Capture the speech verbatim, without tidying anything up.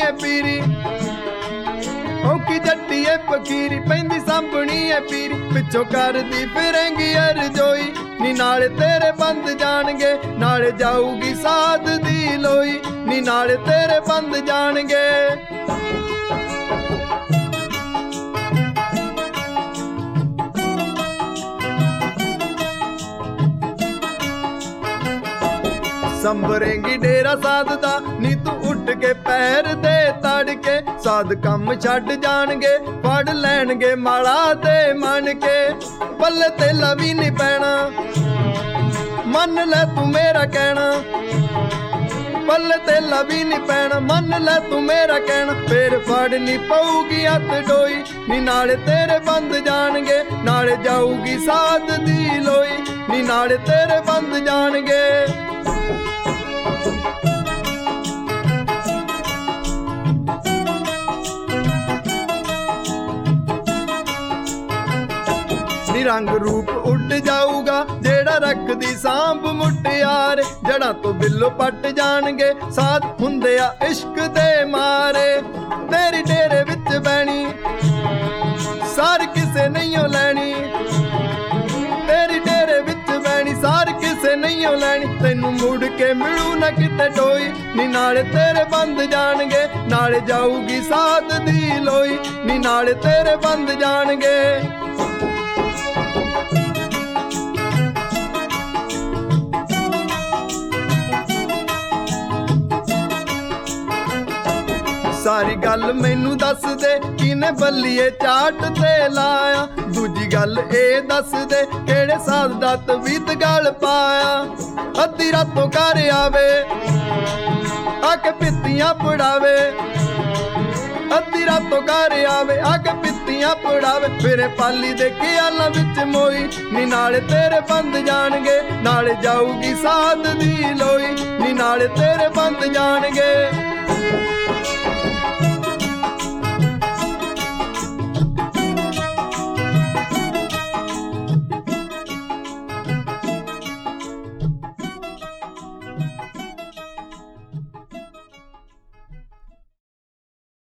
ਐ ਪੀਰੀ ਔਂਕੀ ਜੱਟੀ ਐ ਫਕੀਰੀ ਪੈਂਦੀ ਸਾਂਭਣੀ ਐ ਪੀਰੀ ਪਿੱਛੋਂ ਕਰਦੀ ਫਿਰੇਂਗੀ ਅਰਜੋਈ ਨੀ ਨਾਲੇ ਤੇਰੇ ਬੰਦ ਜਾਣਗੇ ਨਾਲੇ ਜਾਊਗੀ ਸਾਧ ਦੀ ਲੋਈ ਨੀ ਨਾਲੇ ਤੇਰੇ ਬੰਦ ਜਾਣਗੇ। ਸੰਭਰੇਂਗੀ ਡੇਰਾ ਸਾਧ ਦਾ ਨੀ ਤੂੰ ਉੱਠ ਕੇ ਪੈਰ ਦੇ ਤੜ ਕੇ ਸਾਧ ਕੰਮ ਛੱਡ ਜਾਣਗੇ ਫੜ ਲੈਣਗੇ ਮਾਲਾ ਤੇ ਮੰਨ ਕੇ ਪੱਲੇ ਤੇਲਾ ਵੀ ਨੀ ਪੈਣਾ ਮੰਨ ਲੈ ਤੂੰ ਮੇਰਾ ਕਹਿਣਾ ਪੱਲੇ ਤੇਲਾ ਵੀ ਨੀ ਪੈਣਾ ਮੰਨ ਲੈ ਤੂੰ ਮੇਰਾ ਕਹਿਣਾ ਫੇਰ ਫੜਨੀ ਪਊਗੀ ਹੱਥ ਡੋਈ ਨੀ ਨਾਲੇ ਤੇਰੇ ਬੰਦ ਜਾਣਗੇ ਨਾਲੇ ਜਾਊਗੀ ਸਾਧ ਦੀ ਲੋਈ ਨੀ ਨਾਲੇ ਤੇਰੇ ਬੰਦ ਜਾਣਗੇ। ਰੰਗ ਰੂਪ ਉੱਡ ਜਾਊਗਾ ਜਿਹੜਾ ਰੱਖਦੀ ਸਾਂਭ ਮੁਟਿਆਰ ਜੜਾਂ ਤੋਂ ਬਿੱਲੋ ਪੱਟ ਜਾਣਗੇ ਸਾਥ ਹੁੰਦੇ ਆ ਇਸ਼ਕ ਦੇ ਮਾਰੇ ਤੇਰੀ ਡੇਰੇ ਵਿੱਚ ਬਹਿਣੀ ਸਾਰ ਕਿਸੇ ਨਹੀਂਓ ਲੈਣੀ ਤੇਰੀ ਡੇਰੇ ਵਿੱਚ ਬਹਿਣੀ ਸਾਰ ਕਿਸੇ ਨਹੀਂਓ ਲੈਣੀ ਤੈਨੂੰ ਮੁੜ ਕੇ ਮਿਲੂ ਨਾ ਕਿਤੇ ਟੋਈ ਨੀ ਨਾਲੇ ਤੇਰੇ ਬੰਦ ਜਾਣਗੇ ਨਾਲੇ ਜਾਊਗੀ ਸਾਧ ਦੀ ਲੋਈ ਨੀ ਨਾਲੇ ਤੇਰੇ ਬੰਦ ਜਾਣਗੇ। ਸਾਰੀ ਗੱਲ ਮੈਨੂੰ ਦੱਸ ਦੇ ਕਿਨੇ ਬੱਲੀਏ ਚਾਟ ਤੇ ਲਾਇਆ ਦੂਜੀ ਗੱਲ ਇਹ ਦੱਸ ਦੇ ਕਿਹੜੇ ਸਾਧ ਦਾ ਤਵੀਤ ਗਲ ਪਾਇਆ ਅੱਧੀ ਰਾਤੋਂ ਘਰ ਆਵੇ ਆ ਕੇ ਪਿੱਤੀਆਂ ਪੜਾਵੇ ਅੱਧੀ ਰਾਤੋਂ ਘਰ ਆਵੇ ਆ ਕੇ ਪਿੱਤੀਆਂ ਪੜਾਵੇ ਫਿਰੇ ਪਾਲੀ ਦੇ ਖਿਆਲਾਂ ਵਿੱਚ ਮੋਈ ਨੀ ਨਾਲੇ ਤੇਰੇ ਬੰਦ ਜਾਣਗੇ ਨਾਲੇ ਜਾਊਗੀ ਸਾਧ ਦੀ ਲੋਈ ਨੀ ਨਾਲੇ ਤੇਰੇ ਬੰਦ ਜਾਣਗੇ।